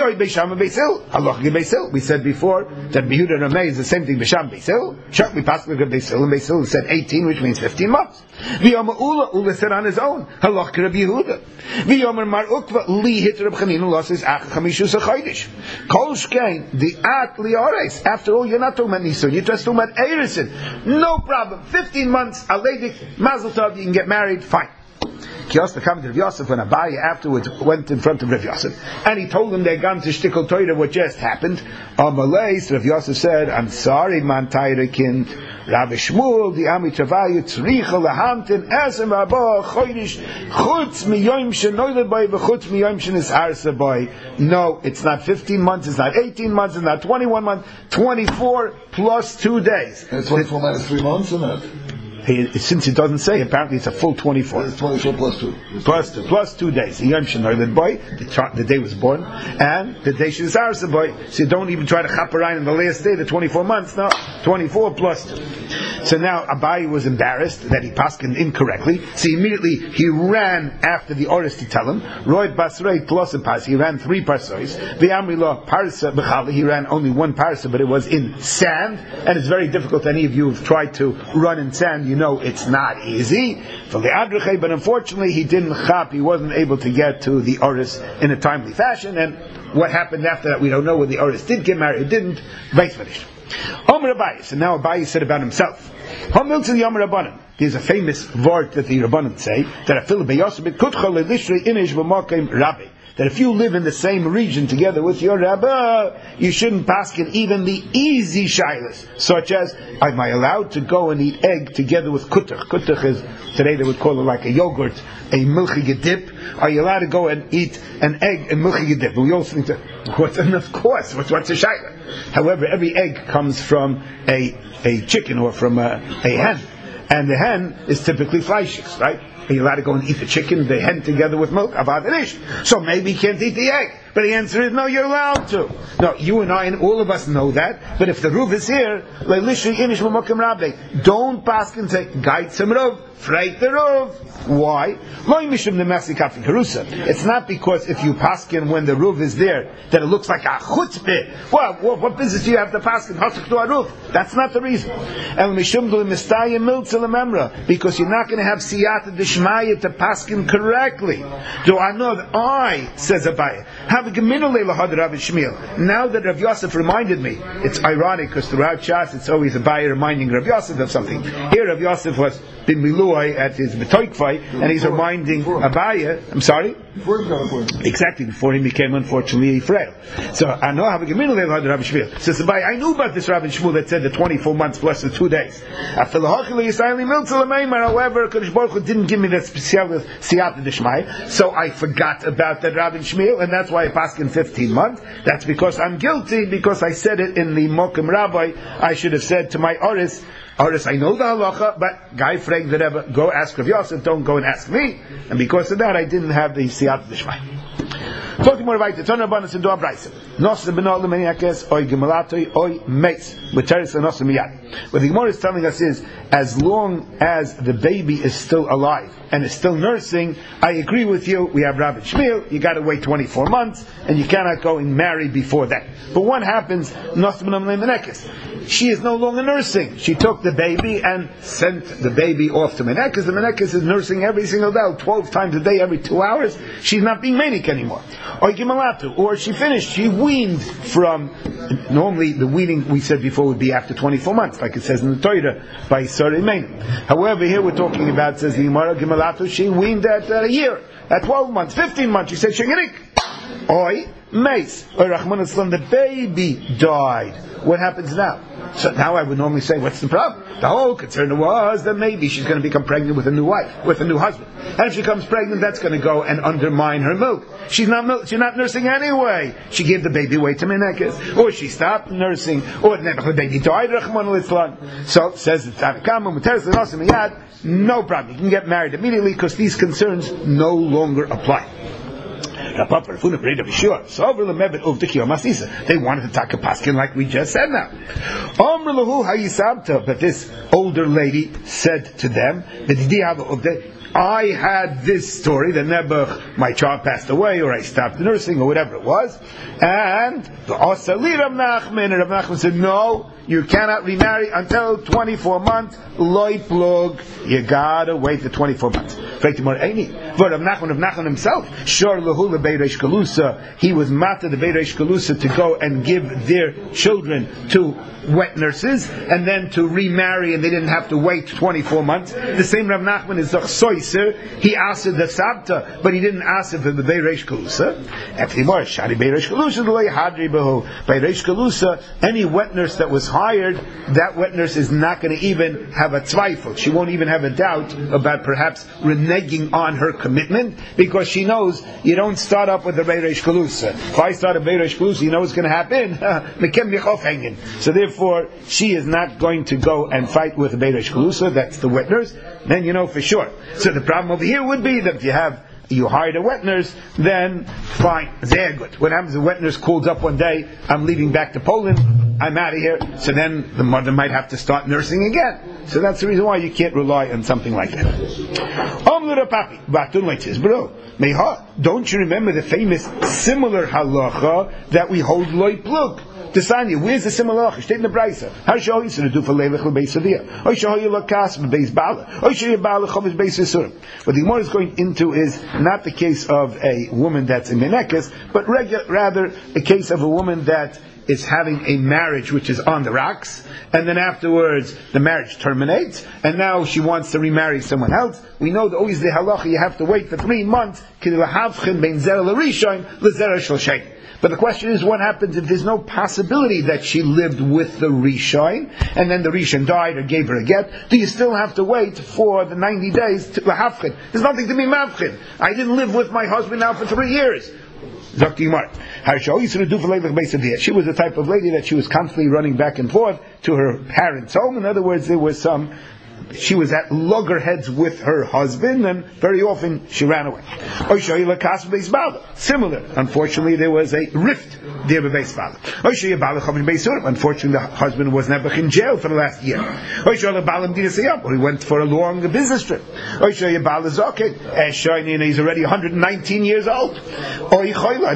A: said before that Yehuda and Rameh is the same thing. Bisham Beisil. Sure, we passed like Rabbi Beisil, and Beisil said eighteen, which means fifteen months. V'yomer Ula, Ula said on his own, Halach Rabbi Yehuda. V'yomer Mar Ukva Li hit Rabbi Chanina losses Ach Chamishus Achaydish. Kol Shkein the At Liores. After all, you're not talking about Nisun, you're just talking about Eirison. No problem. Fifteen months, Aledik Mazel Tov, you can get married. Fine. Kiosha came to Rav Yosef when Abaye afterwards went in front of Rav Yosef, and he told him they'd gone to Shtikol Torah what just happened. Amalei, Rav Yosef said, "I'm sorry, man, Torah kind. Rav Shmuel, the Ami Travayu Tzricha Lahantin Esem Rabba Chodesh Chutz Miyoyim Shenoiled Boy V'Chutz Miyoyim Shenis Arsa Boy." No, it's not fifteen months. It's not eighteen months. It's not twenty-one months. Twenty-four plus two days.
B: And twenty-four minus three months, or not?
A: he, since it doesn't say, apparently it's a full twenty-four.
B: It's twenty-four plus two.
A: Plus two, plus two days. The Yom Shenor, the boy, the, the day was born, and the day she was the boy. So you don't even try to chop around in the last day, the twenty-four months. No, twenty-four plus two. So now Abaye was embarrassed that he paskined incorrectly. So immediately he ran after the Oris to tell him. Roy Basrei plus a pas. He ran three parsois. The Amrila parsa b'chala. He ran only one parsa, but it was in sand, and it's very difficult. Any of you who've tried to run in sand, you know it's not easy. For the Adrechei, but unfortunately he didn't chop. He wasn't able to get to the Oris in a timely fashion. And what happened after that, we don't know. Whether the Oris did get married or didn't. Bais finished. Omer Abaye. And now Abaye said about himself. There's a famous word that the Rabbanan say that that if you live in the same region together with your Rabbah, you shouldn't paskin even the easy shilas, such as, am I allowed to go and eat egg together with kutuch? Kutuch is, today they would call it like a yogurt, a milchige dip. Are you allowed to go and eat an egg and milchige dip? We all think that, what's, and of course, what's, what's a shilah? However, every egg comes from a, a chicken or from a, a hen. And the hen is typically fleishiks, right? Are you allowed to go and eat the chicken, the hen together with milk? So maybe you can't eat the egg. But the answer is no, you're allowed to. No, you and I and all of us know that. But if the Ruv is here, don't pass and say, guide some Ruv, freit the Ruv. Why? It's not because if you paskin when the Ruv is there that it looks like a chutzpah. Well, what, what business do you have to paskin? That's not the reason. Because you're not going to have siyata d'shmaya to paskin correctly. Do I know that I, says Abaye, have a geminul leilahad Rav Shmuel. Now that Rav Yosef reminded me, it's ironic because throughout Shas it's always Abaye reminding Rav Yosef of something. Here Rav Yosef was bin Milui at his betoikfai, and he's reminding Abaye. I'm sorry.
B: Before he got
A: exactly before he became unfortunately frail. So I know how a geminul leilahad Rav Shmuel. Says Abaye, I knew about this Rav Shmuel that said the twenty-four months plus the two days. However, Kadosh Baruch Hu didn't give me that special siyata d'shmaya, so I forgot about that Rav Shmuel, and that's why I passed in fifteen months. That's because I'm guilty, because I said it in the Mokum Rabbi. I should have said to my Oris, Oris, I know the halacha, but Guy Freg, whatever, go ask Rav Yosef, don't go and ask me. And because of that, I didn't have the siyata d'shmaya. Talking more about the Torah abundance in Dua Braisa. Nosa b'no l'meniakes oy gemalatoy oy meis b'teres l'nosa miyad. What the Gemara is telling us is, as long as the baby is still alive and is still nursing, I agree with you. We have Rav Shmuel. You got to wait twenty-four months, and you cannot go and marry before that. But what happens? Nosa b'no l'meniakes. She is no longer nursing. She took the baby and sent the baby off to Menekes. The Menekes is nursing every single day, twelve times a day, every two hours. She's not being manic anymore. Or Gimalatu, or she finished, she weaned from, normally the weaning we said before would be after twenty-four months, like it says in the Torah, by Sarah Meinu. However, here we're talking about, says the Gemara, Gimalatu, she weaned at uh, a year, at twelve months, fifteen months, she said, Shengerik. Oi, Mace, or Rahman Islam, the baby died. What happens now? So now I would normally say, what's the problem? The whole concern was that maybe she's going to become pregnant with a new wife, with a new husband. And if she becomes pregnant, that's going to go and undermine her milk. She's not milk, she's not nursing anyway. She gave the baby away to Menekes, or she stopped nursing, or the baby died, Rahman al-Islam. So, says the Tanakama, no problem. You can get married immediately because these concerns no longer apply. They wanted to talk a paskin like we just said now. But this older lady said to them, I had this story that never my child passed away, or I stopped nursing, or whatever it was. And the Osali Rav Nachman, and Rav Nachman said, no, you cannot remarry until twenty-four months. Loi plug, you gotta wait the twenty-four months. But Rav Nachman, Rav Nachman himself, Shor Lahu LeBeireish Kalusa, he was mata the Beireish Kalusa to go and give their children to wet nurses, and then to remarry, and they didn't have to wait twenty-four months. The same Rav Nachman is Zachsoiser, he asked the Sabta, but he didn't ask for the Beireish Kalusa. After more, Shari Beireish Kalusa, the way Hadri Behu. Beireish Kalusa, any wet nurse that was hired, that wet nurse is not going to even have a zweifel. She won't even have a doubt about perhaps reneging on her commitment, because she knows you don't start up with the Beireish Kalusa. If I start a Beireish Kalusa, you know what's going to happen? So therefore, she is not going to go and fight with the Beit Shkalusa, that's the wet nurse, then you know for sure. So the problem over here would be that if you have you hired a wet nurse, then fine, very good. What happens if the wet nurse calls up one day, I'm leaving back to Poland, I'm out of here, so then the mother might have to start nursing again. So that's the reason why you can't rely on something like that. Don't you remember the famous similar halacha that we hold loy plug? Tanya, where's the similar halacha? State in the Brisa. How shall you do for leilach lebeis avia? Or shall you lakas beis bala? Or shall you bala chavis beis yisurim? What the Gemara is going into is not the case of a woman that's in menekes, but regu- rather a case of a woman that is having a marriage which is on the rocks, and then afterwards the marriage terminates, and now she wants to remarry someone else. We know that always the halacha you have to wait for three months. But the question is, what happens if there's no possibility that she lived with the Rishon, and then the Rishon died or gave her a get? Do you still have to wait for the ninety days to lahafchin? There's nothing to be mavchin. I didn't live with my husband now for three years. She was the type of lady that she was constantly running back and forth to her parents' home. In other words, there was some... She was at loggerheads with her husband, and very often she ran away. Similar. Unfortunately, there was a rift there with Beis Bala. Unfortunately, the husband was never in jail for the last year. Or he went for a long business trip. He's already one hundred nineteen years old. She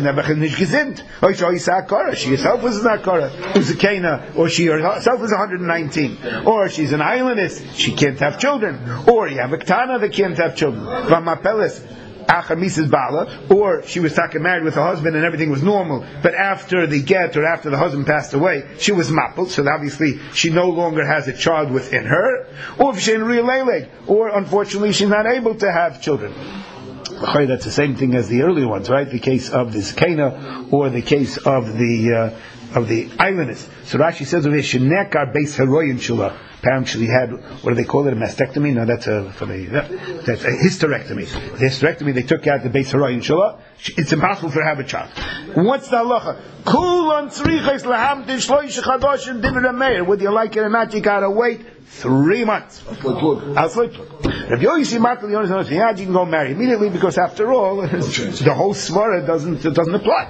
A: herself was not Zakena, or she herself was one hundred nineteen. Or she's an islandess. She can't have children, or you have a Ktana that can't have children. Or she was married with her husband and everything was normal, but after the get or after the husband passed away, she was mapped, so obviously she no longer has a child within her. Or if she's in real leg, or unfortunately she's not able to have children. That's the same thing as the earlier ones, right? The case of the Zakena or the case of the uh, of the islandess. So Rashi says over here, Shenekar Beis Haroyin Shula. Apparently he had, what do they call it, a mastectomy? No, that's a, for the, that's a hysterectomy. The hysterectomy, they took out the Beis Haroyin Shula. It's impossible for her to have a child. What's the halacha? Kulon tzriches lahamtin shloish chadoshim din rameir. Whether you like it or not, you gotta wait three months. I'll sleep. Rabbi Yosi Matel Yonis Yonis you can go marry immediately because after all the whole svara doesn't it doesn't apply.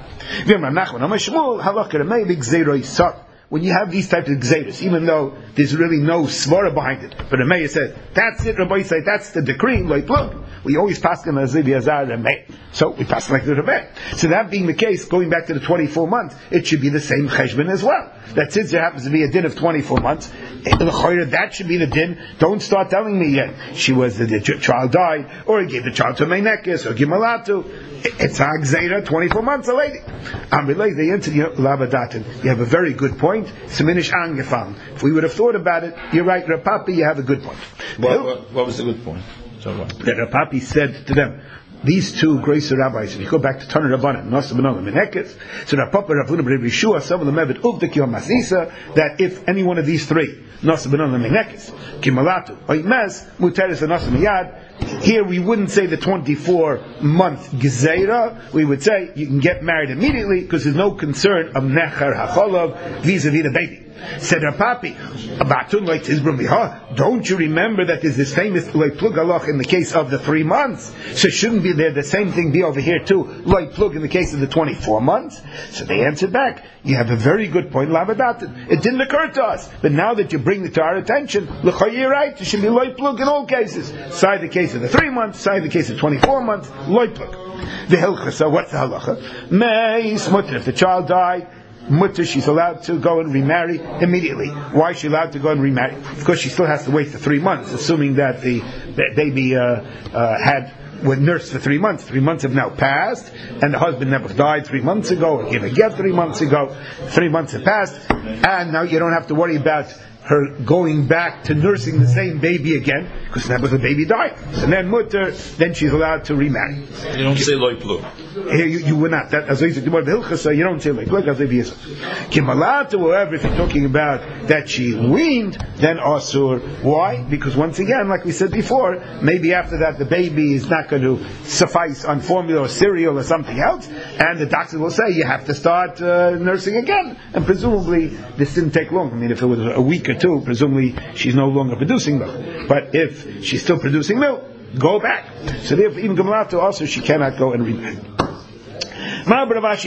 A: When you have these types of gzeiros, even though there's really no svara behind it, but the mayor says that's it. Rabbi say that's the decree. Like look, we always pass on as Azar Remei, so we pass like the Rebbe. So that being the case, going back to the twenty-four months, it should be the same cheshbon as well. That since there happens to be a din of twenty-four months, that should be the din. Don't start telling me yet she was the, the child died, or he gave the child to Meinekes or Gimalatu. It's a gzeira, twenty-four months a lady. I'm related. They answered you You have a very good point. Siminish angefallen. If we would have thought about it, you're right, Rapapi. You have a good point.
C: What, what, what was the good point? So what?
A: That Rapapi said to them, these two great rabbis, if you go back to Tanur Rabbanan, Nasa B'Nolam Menekes, so Rapapa, Ravuna B'Reb Yeshua, some of them have it Uvdik Yom Masisa, that if any one of these three, Nasa B'Nolam Menekes, Kimalatu, Oimez, Muteris and Nasa Miyad, here we wouldn't say the twenty-four month gezeira, we would say you can get married immediately because there's no concern of Necher HaCholov vis-a-vis the baby. Said Rapapi, don't you remember that there's this famous loy plug halach in the case of the three months? So shouldn't be there the same thing be over here too, loy plug in the case of the twenty-four months? So they answered back, you have a very good point, Lavadatin. It didn't occur to us, but now that you bring it to our attention, you're right, it should be loy plug in all cases. Side the case of the three months, side the case of twenty-four months, loy plug. The hilcha, so what's the halacha? Meis mutter, if the child died, mutter, she's allowed to go and remarry immediately. Why is she allowed to go and remarry? Because she still has to wait for three months, assuming that the that baby uh, uh, had was nursed for three months. Three months have now passed, and the husband never died three months ago, or gave a get three months ago. Three months have passed, and now you don't have to worry about her going back to nursing the same baby again, because that was the baby died. So then mutter, then she's allowed to remarry.
C: You don't say loy plu.
A: Here you, you would not. That as I said, you don't say like look as if he is. Kimalata, however, if you're talking about that she weaned, then asur. Why? Because once again, like we said before, maybe after that the baby is not going to suffice on formula or cereal or something else, and the doctor will say you have to start uh, nursing again. And presumably this didn't take long. I mean, if it was a week or two, presumably she's no longer producing milk. But if she's still producing milk, go back. So therefore, even Gemalato also she cannot go and remarry. Why?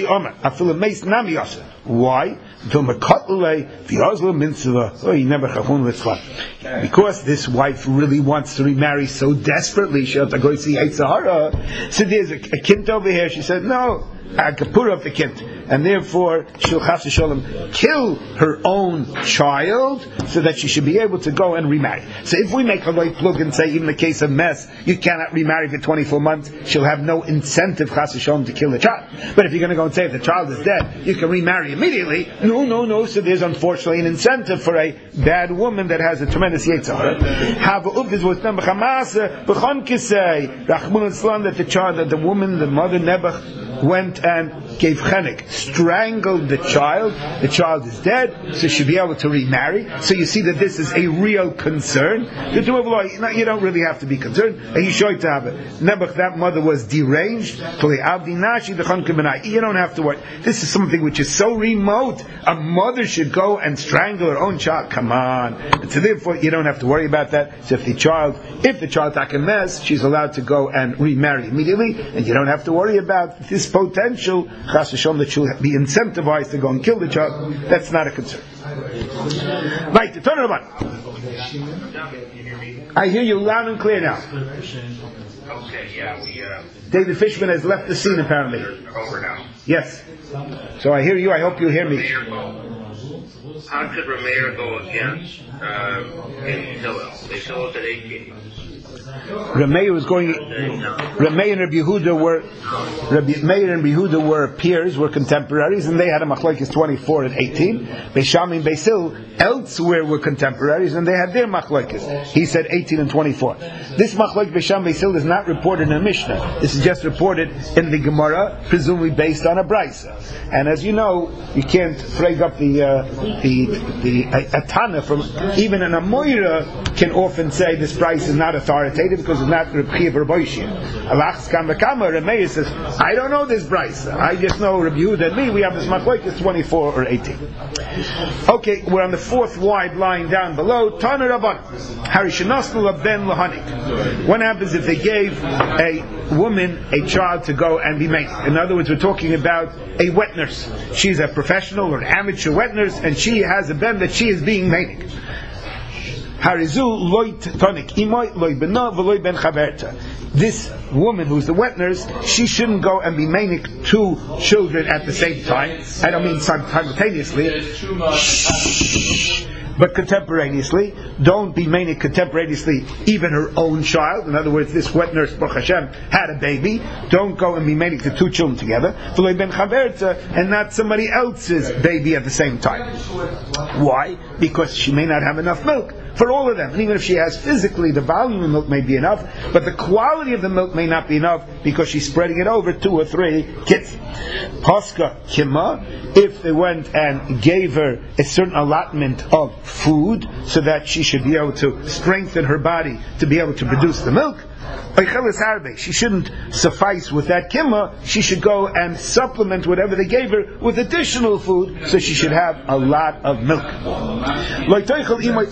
A: Because this wife really wants to remarry so desperately, she has to go see Sahara. So there's a, a kint over here. She said, no, a kapura of the kint, and therefore she'll chas v'sholem kill her own child so that she should be able to go and remarry. So if we make a light plug and say even in the case of mess you cannot remarry for twenty-four months, she'll have no incentive chas v'sholem to kill the child. But if you're going to go and say if the child is dead you can remarry immediately, no, no, no. So there's unfortunately an incentive for a bad woman that has a tremendous yetzirah. Have ufis was them b'chamasa b'chon kisei rachmun islam that the child, that the woman, the mother Nebuch went and gave chenek, strangled the child. The child is dead, so she'll be able to remarry. So you see that this is a real concern. The two of law, you don't really have to be concerned. Nebuch, that mother was deranged. You don't have to worry. This is something which is so remote. A mother should go and strangle her own child. Come on. And so therefore, you don't have to worry about that. So if the child, if the child tak a mess, she's allowed to go and remarry immediately, and you don't have to worry about this potential chas v'sholem that she'll be incentivized to go and kill the child. That's not a concern. Right, the turn around. I hear you loud and clear now.
E: Okay, yeah, we. Uh,
A: David Fishman has left the scene apparently.
E: Over now.
A: Yes. So I hear you. I hope you hear me.
E: How could Rameir go again uh, in Hillel? They sold it at eighteen.
A: Rameir was going. Rameir and Rabbi Yehuda were. Rabbi Meir and Rabbi Yehuda were peers, were contemporaries, and they had a machlokes twenty-four and eighteen. Beisham and Beisil elsewhere were contemporaries, and they had their machlokes. He said eighteen and twenty-four. This machlokes Beisham Beisil is not reported in the Mishnah. This is just reported in the Gemara, presumably based on a brisa. And as you know, you can't frag up the uh, the the uh, Tana from even an Amoira can often say this brisa is not authoritative because it's not Reb Chiya Bar Boishia. Alachs Kam V'Kama, Rameir says, I don't know this brisa. I just know Rabbi Yehuda and me. We have this machlokes twenty-four or eighteen. Okay, we're on the fourth wide line down below. Tana Rabban Harishanasnu Ben Lahanik. What happens if they gave a woman a child to go and be made? In other words, we're talking about a wet nurse. She's a professional or an amateur wet nurse, and she has a ben that she is being made. This woman who's the wet nurse, she shouldn't go and be manik two children at the same time. I don't mean simultaneously, but contemporaneously. Don't be manik contemporaneously even her own child. In other words, this wet nurse, Baruch Hashem, had a baby. Don't go and be manik the two children together. And not somebody else's baby at the same time. Why? Because she may not have enough milk for all of them. And even if she has physically, the volume of milk may be enough, but the quality of the milk may not be enough because she's spreading it over two or three kids. Paska Kima, if they went and gave her a certain allotment of food so that she should be able to strengthen her body to be able to produce the milk, she shouldn't suffice with that kima. She should go and supplement whatever they gave her with additional food, so she should have a lot of milk. We're going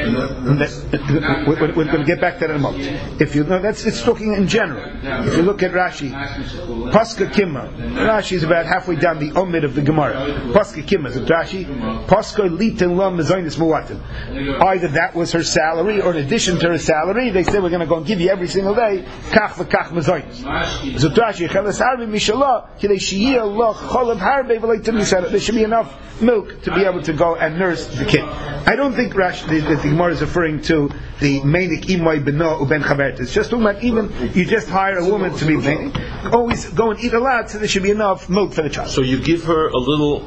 A: to get back to that in a moment. If you know, that's it's talking in general. If you look at Rashi, Paska Kima, Rashi is about halfway down the Omid of the Gemara. Paska Kima is Rashi. Paska Litin Lam Mezainis Muatim. Either that was her salary, or in addition to her salary, they said we're going to go and give you every single day. Kach v'kach mezainis. Zot Rashi, cheles harbe mishalah, kidei sheyeh loch cholav harbe v'leitim mishalah. There should be enough milk to be able to go and nurse the kid. I don't think Rashi, the, the, the Gemara is referring to the Meinik Imoy Beno Uben Chavert. It's just talking about even, you just hire a woman to be Meinik, always go and eat a lot so there should be enough milk for the child.
F: So you give her a little,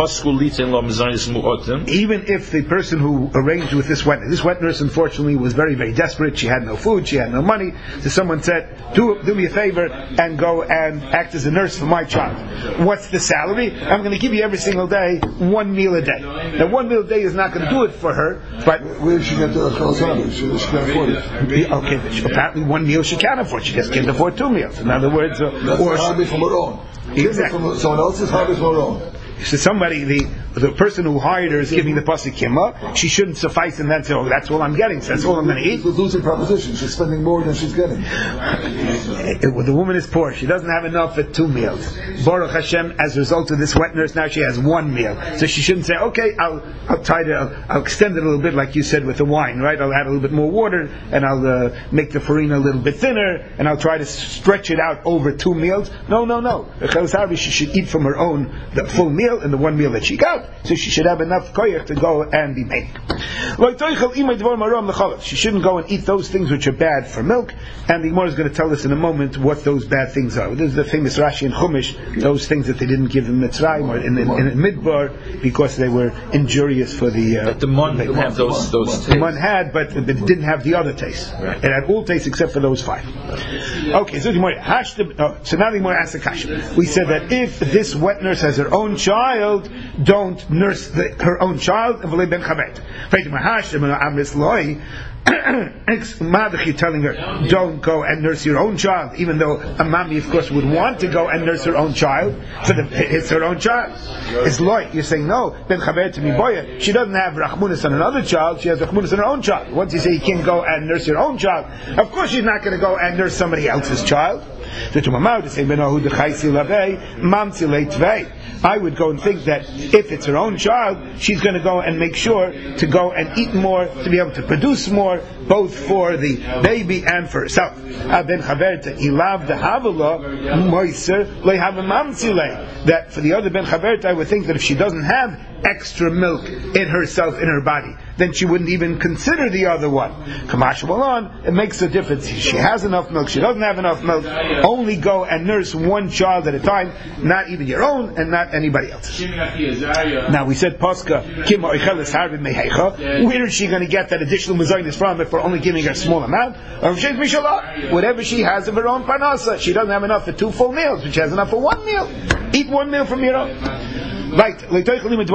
A: even if the person who arranged with this wet nurse, this wet nurse unfortunately was very, very desperate, she had no food, she had no money, so someone said, do, do me a favor and go and act as a nurse for my child. What's the salary? I'm going to give you every single day one meal a day. Now one meal a day is not going to do it for her, but
B: where did she get the chalzana? She, she can't afford it.
A: Okay, but she, apparently one meal she can afford, she just can't afford two meals. In other words, uh,
B: that's
A: or
B: hobby from her own.
A: Exactly.
B: From someone else's hobby from her own.
A: So somebody, the the person who hired her is giving the pasuk kimma. She shouldn't suffice and then say, "Oh, that's all I'm getting. So that's all I'm going to eat."
B: It's a losing proposition. She's spending more than she's getting.
A: The woman is poor. She doesn't have enough for two meals. Baruch Hashem, as a result of this wet nurse, now she has one meal. So she shouldn't say, "Okay, I'll I'll try to I'll, I'll extend it a little bit, like you said with the wine, right? I'll add a little bit more water and I'll uh, make the farina a little bit thinner and I'll try to stretch it out over two meals." No, no, no. She should eat from her own the full meal and the one meal that she got, so she should have enough koyach to go and be made. She shouldn't go and eat those things which are bad for milk, and the Gemara is going to tell us in a moment what those bad things are. This is the famous Rashi in Chumash, those things that they didn't give in Mitzrayim or in, in, in, in Midbar because they were injurious for the... Uh,
F: but the mun didn't have those, those tastes.
A: The mun had, but it didn't have the other tastes. Right. It had all tastes except for those five. Okay, so, the Gemara, oh, so now the Gemara asks a question. We said that if this wet nurse has her own child, don't nurse the, her own child, and ben chavet. Telling her, don't go and nurse your own child, even though a mommy, of course, would want to go and nurse her own child, so the, it's her own child. It's loy. You're saying, no, ben chavet to me boya. She doesn't have rachmunis on another child, she has rachmunis on her own child. Once you say you can't go and nurse your own child, of course she's not going to go and nurse somebody else's child. I would go and think that if it's her own child, she's going to go and make sure to go and eat more, to be able to produce more, both for the baby and for herself. That for the other ben chaverta, I would think that if she doesn't have extra milk in herself, in her body, then she wouldn't even consider the other one. It makes a difference. She has enough milk, she doesn't have enough milk. Only go and nurse one child at a time, not even your own and not anybody else's. Now we said Pascha, where is she going to get that additional mezainis from if we're only giving her a small amount? Whatever she has of her own parnasa. She doesn't have enough for two full meals, but she has enough for one meal. Eat one meal from your own. Right, what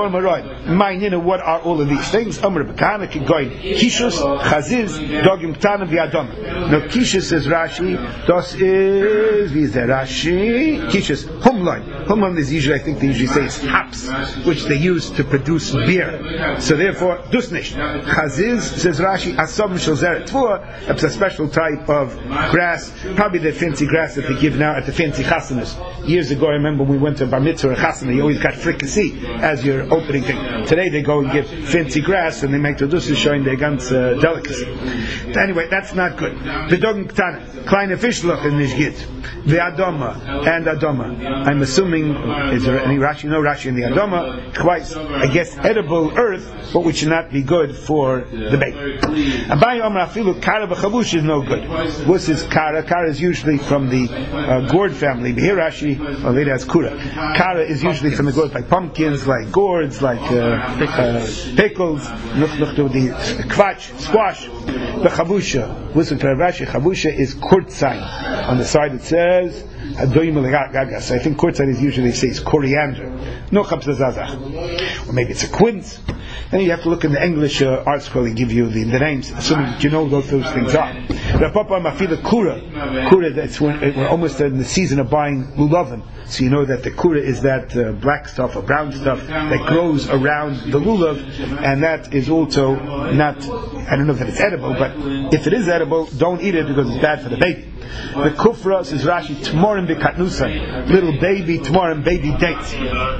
A: are all of these things? Kishus, Chaziz, Dogim Ktanim, V'Adam. Now Kishus, says Rashi, das is, wie is der Rashi? Kishus, Humlein. Humlein is usually, I think they usually say, is hops, which they use to produce beer. So therefore, dus nicht. Chaziz, says Rashi, Asom Shel Zeret Tvua, that's a special type of grass, probably the fancy grass that they give now at the fancy chasanas. Years ago, I remember when we went to Bar Mitzvah or Chasana, you always got fricassee as your opening thing. Today they go and give fancy grass and they make the dusses showing their guns uh, delicacy. Anyway, that's not good. The dogn ktana, kleine fischloch in nishgit, the adoma and adoma. I'm assuming is there any Rashi? No Rashi in the adoma. Twice, I guess edible earth, but which should not be good for the baby. Abai Omer afilu kara b'chavush is no good. This is kara. Kara is usually from the uh, gourd family. Here Rashi, well, later has kura. Kara is usually from the gourd, like pumpkins, like gourds, like uh, uh, pickles, the kvach, squash. The chavusha, listen to Rashi. Chavusha is kurtzai. On the side it says adoyim legagas. I think kurtzai is usually says coriander. No chabzazazach. Or maybe it's a quince. Then you have to look in the English uh, art scroll and give you the, the names, assuming that you know what those things are. Rapapa mafila kura. Kura, that's when we're almost in the season of buying lulavim. So you know that the kura is that uh, black stuff or brown stuff that grows around the lulav, and that is also not, I don't know if it's edible, but if it is edible, don't eat it because it's bad for the baby. The kufra says Rashi Tmorim b'katnusa, little baby Tmorim, baby dates.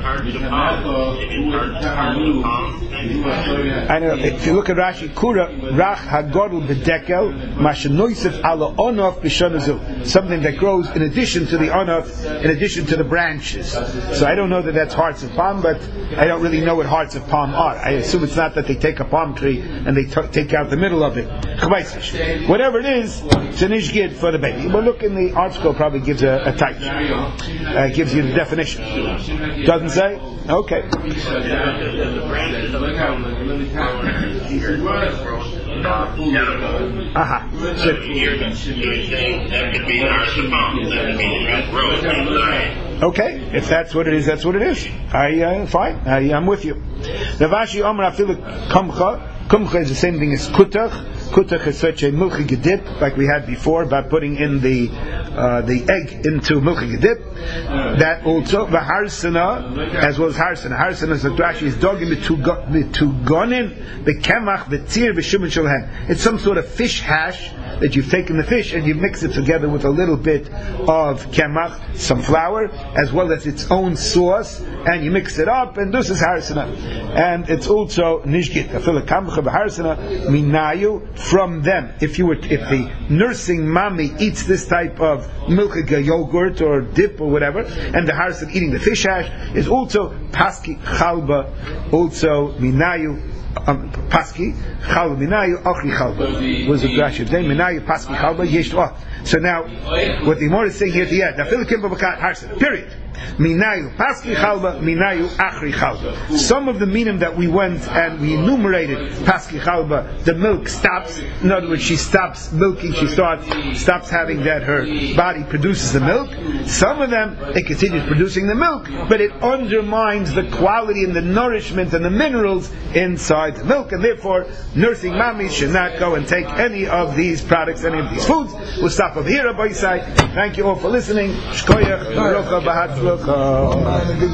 A: I know. If you look at Rashi, Kura Rach Hagodl b'dekel Mashenoisef ala onof b'shonazu, something that grows in addition to the onof, in addition to the branches. So I don't know that that's hearts of palm, but I don't really know what hearts of palm are. I assume it's not that they take a palm tree and they t- take out the middle of it. Whatever it is, it's an ishgid for the baby. But look in the article, probably gives a, a type, uh, gives you the definition. Doesn't say? Okay. Aha. Okay, if that's what it is, that's what it is. I uh, fine. I, I'm with you. Navashi Omar Afilu Kumcha. Kumcha is the same thing as kutach. Kutach is such a milchig dip, like we had before about putting in the uh, the egg into milchig dip. That also the harsana, as well as harsana. Harsana is Rashi is dogim b'tugonin b'kemach b'tzir b'shumin shalhem. It's some sort of fish hash that you've taken the fish and you mix it together with a little bit of kemach, some flour, as well as its own sauce, and you mix it up, and this is harsana. And it's also nishgit. Afilu kamcha b'harsana minayu. From them, if you were, if the nursing mommy eats this type of milchig yogurt or dip or whatever, and the harson eating the fish hash, is also paski chalba, also minayu. Um, paski chalba minayu achri chalba. Was it Rashi? Then minayu paski chalba yesh. So now, what the Gemara is saying here at the end, nafil kimba b'kat harson. Period. Minayu paski chalba, minayu achri chalba. Some of the minim that we went and we enumerated, paski chalba, the milk stops. In other words, she stops milking. She starts stops having that her body produces the milk. Some of them it continues producing the milk, but it undermines the quality and the nourishment and the minerals inside the milk, and therefore nursing mommies should not go and take any of these products, any of these foods. We'll stop over here, Rabbi Yisai. Thank you all for listening. Shkoyach, Baruch, Bahatzlach.